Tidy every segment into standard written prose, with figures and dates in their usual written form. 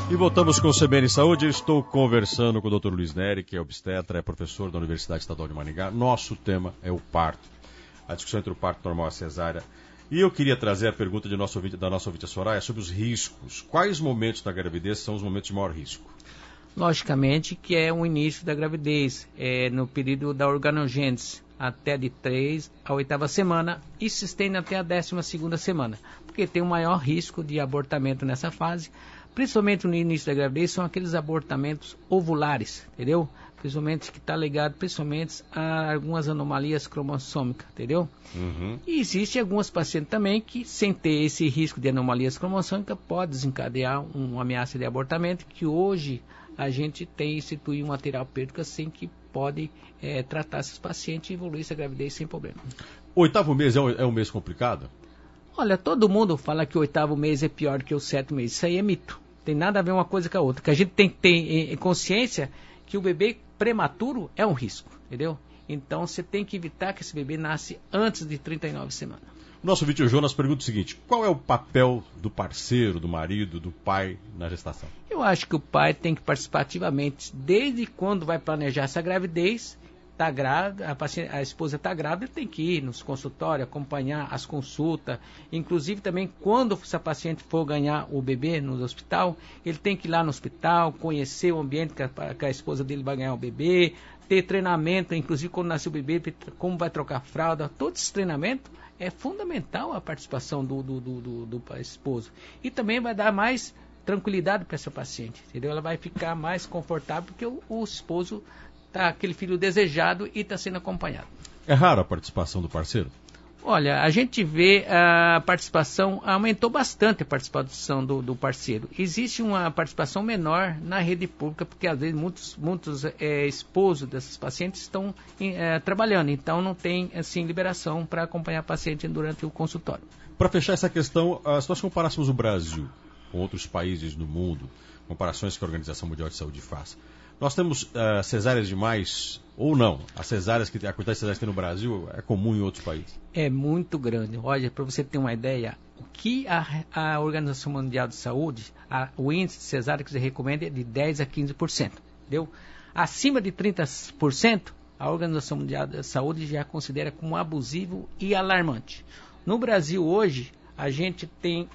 E voltamos com o CBN Saúde. Eu estou conversando com o Dr. Luiz Neri, que é obstetra, é professor da Universidade Estadual de Maringá. Nosso tema é o parto, a discussão entre o parto normal e a cesárea. E eu queria trazer a pergunta da nossa ouvinte Soraya sobre os riscos. Quais momentos da gravidez são os momentos de maior risco? Logicamente que é o início da gravidez, no período da organogênese, até de 3 à 8ª semana e se estende até a 12ª semana, porque tem um maior risco de abortamento nessa fase. Principalmente no início da gravidez, são aqueles abortamentos ovulares, entendeu? Principalmente que está ligado principalmente a algumas anomalias cromossômicas, entendeu? Uhum. E existe algumas pacientes também que, sem ter esse risco de anomalias cromossômicas, pode desencadear uma ameaça de abortamento, que hoje a gente tem instituído uma terapêutica sem que pode tratar esses pacientes e evoluir essa gravidez sem problema. O 8º mês é um mês complicado? Olha, todo mundo fala que o 8º mês é pior que o 7º mês. Isso aí é mito. Tem nada a ver uma coisa com a outra. Que a gente tem que ter consciência que o bebê prematuro é um risco, entendeu? Então você tem que evitar que esse bebê nasce antes de 39 semanas. Nosso vídeo Jonas pergunta o seguinte: qual é o papel do parceiro, do marido, do pai na gestação? Eu acho que o pai tem que participar ativamente desde quando vai planejar essa gravidez. Está grávida, a esposa está grávida, tem que ir nos consultórios, acompanhar as consultas. Inclusive também quando essa paciente for ganhar o bebê no hospital, ele tem que ir lá no hospital, conhecer o ambiente que a esposa dele vai ganhar o bebê, ter treinamento, inclusive quando nascer o bebê, como vai trocar fralda. Todo esse treinamento é fundamental a participação do esposo. E também vai dar mais tranquilidade para essa paciente, entendeu? Ela vai ficar mais confortável porque o esposo tá aquele filho desejado e está sendo acompanhado. É raro a participação do parceiro? Olha, a gente vê a participação, aumentou bastante a participação do parceiro. Existe uma participação menor na rede pública, porque às vezes muitos esposos dessas pacientes estão trabalhando, então não tem assim, liberação para acompanhar a paciente durante o consultório. Para fechar essa questão, se nós comparássemos o Brasil com outros países do mundo, comparações que a Organização Mundial de Saúde faz, nós temos cesáreas demais ou não? A quantidade de cesáreas que tem no Brasil é comum em outros países? É muito grande. Olha, para você ter uma ideia, o que a Organização Mundial de Saúde, o índice de cesárea que se recomenda é de 10% a 15%. Entendeu? Acima de 30%, a Organização Mundial da Saúde já considera como abusivo e alarmante. No Brasil hoje, a gente tem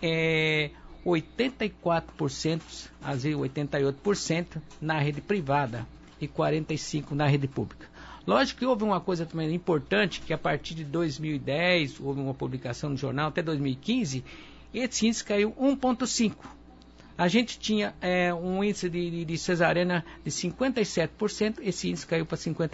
84%, às vezes 88% na rede privada e 45% na rede pública. Lógico que houve uma coisa também importante, que a partir de 2010, houve uma publicação no jornal, até 2015, esse índice caiu 1,5%. A gente tinha um índice de cesariana de 57%, esse índice caiu para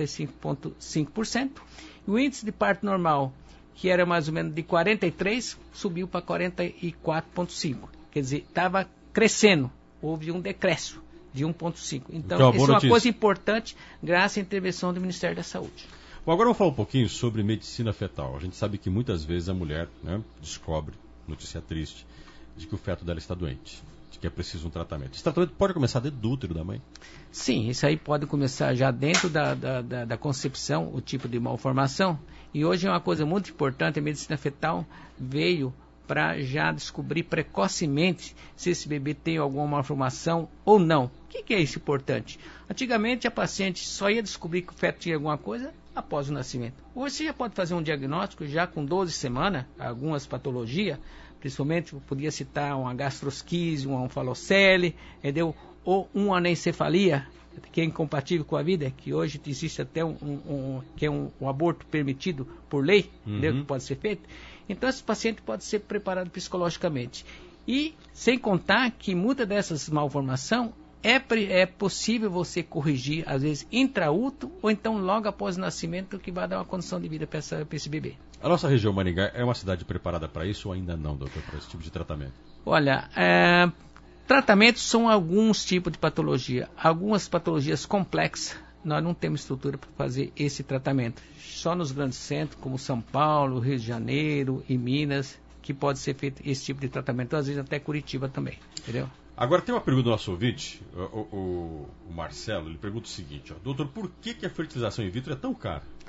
55,5%. E o índice de parto normal, que era mais ou menos de 43%, subiu para 44,5%. Quer dizer, estava crescendo, houve um decréscimo de 1,5%. Então, isso é uma coisa importante, graças à intervenção do Ministério da Saúde. Bom, agora eu vou falar um pouquinho sobre medicina fetal. A gente sabe que muitas vezes a mulher descobre, notícia triste, de que o feto dela está doente, de que é preciso um tratamento. Esse tratamento pode começar dentro do útero da mãe? Sim, isso aí pode começar já dentro da concepção, o tipo de malformação. E hoje é uma coisa muito importante, a medicina fetal veio para já descobrir precocemente se esse bebê tem alguma malformação ou não. O que é isso importante? Antigamente a paciente só ia descobrir que o feto tinha alguma coisa após o nascimento. Hoje você já pode fazer um diagnóstico já com 12 semanas, algumas patologias, principalmente podia citar uma gastrosquise, uma falocele, entendeu? Ou uma anencefalia, que é incompatível com a vida, que hoje existe até um aborto permitido por lei, entendeu? Que pode ser feito. Então, esse paciente pode ser preparado psicologicamente. E, sem contar que muitas dessas malformações é possível você corrigir, às vezes, intraútero ou então logo após o nascimento, que vai dar uma condição de vida para esse bebê. A nossa região Maringá é uma cidade preparada para isso ou ainda não, doutor, para esse tipo de tratamento? Olha, tratamentos são alguns tipos de patologia. Algumas patologias complexas, nós não temos estrutura para fazer esse tratamento. Só nos grandes centros, como São Paulo, Rio de Janeiro e Minas, que pode ser feito esse tipo de tratamento, às vezes até Curitiba também, entendeu? Agora tem uma pergunta do nosso ouvinte, o Marcelo, ele pergunta o seguinte, doutor, por que a fertilização in vitro é tão cara?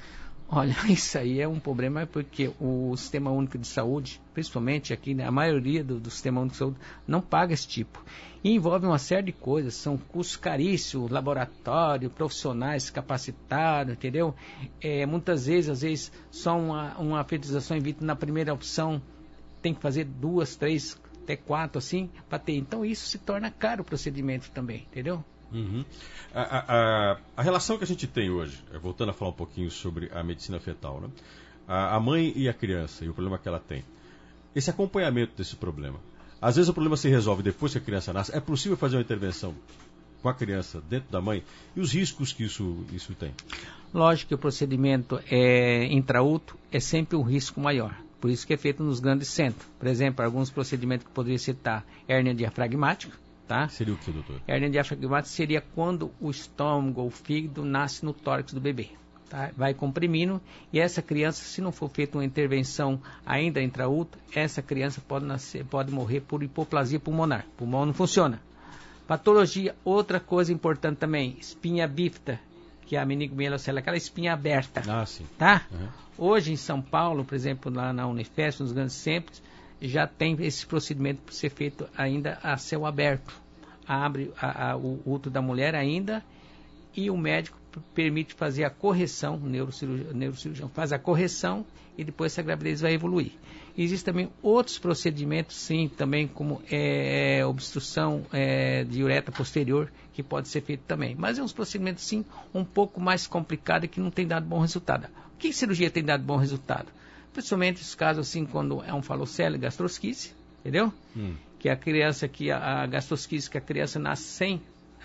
Olha, isso aí é um problema porque o Sistema Único de Saúde, principalmente aqui, né, a maioria do Sistema Único de Saúde não paga esse tipo. E envolve uma série de coisas, são custos caríssimos, laboratório, profissionais capacitados, entendeu? Muitas vezes, às vezes, só uma fertilização in vitro na primeira opção tem que fazer 2, 3, até 4, assim, para ter. Então isso se torna caro o procedimento também, entendeu? Uhum. A relação que a gente tem hoje, voltando a falar um pouquinho sobre a medicina fetal, né? A mãe e a criança e o problema que ela tem, esse acompanhamento desse problema, às vezes o problema se resolve depois que a criança nasce. É possível fazer uma intervenção com a criança dentro da mãe e os riscos que isso tem? Lógico que o procedimento intraútero é sempre um risco maior, por isso que é feito nos grandes centros. Por exemplo, alguns procedimentos que poderia citar: hérnia diafragmática. Tá? Seria o que, doutor? Hérnia diafragmática seria quando o estômago ou o fígado nasce no tórax do bebê. Tá? Vai comprimindo e essa criança, se não for feita uma intervenção ainda intraútero, essa criança pode morrer por hipoplasia pulmonar. O pulmão não funciona. Patologia, outra coisa importante também, espinha bífida, que é a meningomielocele, aquela espinha aberta. Ah, sim. Tá? Uhum. Hoje em São Paulo, por exemplo, lá na Unifesp, nos grandes centros, já tem esse procedimento para ser feito ainda a céu aberto. Abre o útero da mulher ainda e o médico permite fazer a correção, o neurocirurgião faz a correção e depois essa gravidez vai evoluir. Existem também outros procedimentos, sim, também como obstrução de uretra posterior, que pode ser feito também. Mas é uns procedimentos, sim, um pouco mais complicados e que não tem dado bom resultado. O que cirurgia tem dado bom resultado? Principalmente os casos assim, quando é um falocele, gastrosquise, entendeu? Que a criança, a gastrosquise, que a criança nasce sem,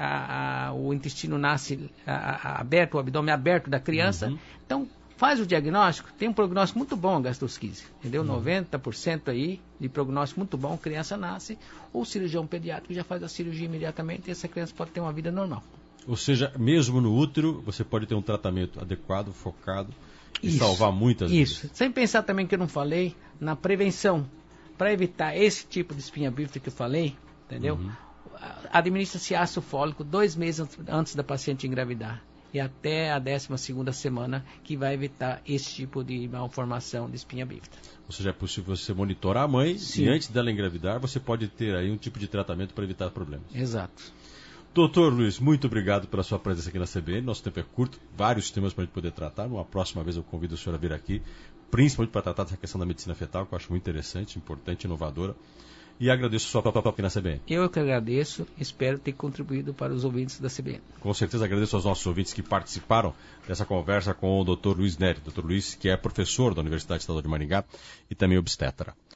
o intestino nasce aberto, o abdômen aberto da criança. Uhum. Então, faz o diagnóstico, tem um prognóstico muito bom a gastrosquise, entendeu? 90% aí de prognóstico muito bom, criança nasce, ou o cirurgião pediátrico já faz a cirurgia imediatamente e essa criança pode ter uma vida normal. Ou seja, mesmo no útero, você pode ter um tratamento adequado, focado, e salvar muitas vidas. Isso. Sem pensar também que eu não falei na prevenção. Para evitar esse tipo de espinha bífida que eu falei, entendeu? Uhum. Administra-se ácido fólico 2 meses antes da paciente engravidar. E até a 12ª semana, que vai evitar esse tipo de malformação de espinha bífida. Ou seja, é possível você monitorar a mãe. Sim. E antes dela engravidar, você pode ter aí um tipo de tratamento para evitar problemas. Exato. Doutor Luiz, muito obrigado pela sua presença aqui na CBN. Nosso tempo é curto, vários temas para a gente poder tratar. Numa próxima vez eu convido o senhor a vir aqui, principalmente para tratar dessa questão da medicina fetal, que eu acho muito interessante, importante, inovadora. E agradeço a sua papo aqui na CBN. Eu que agradeço, espero ter contribuído para os ouvintes da CBN. Com certeza agradeço aos nossos ouvintes que participaram dessa conversa com o Dr. Luiz Neri. Dr. Luiz, que é professor da Universidade Estadual de Maringá e também obstetra.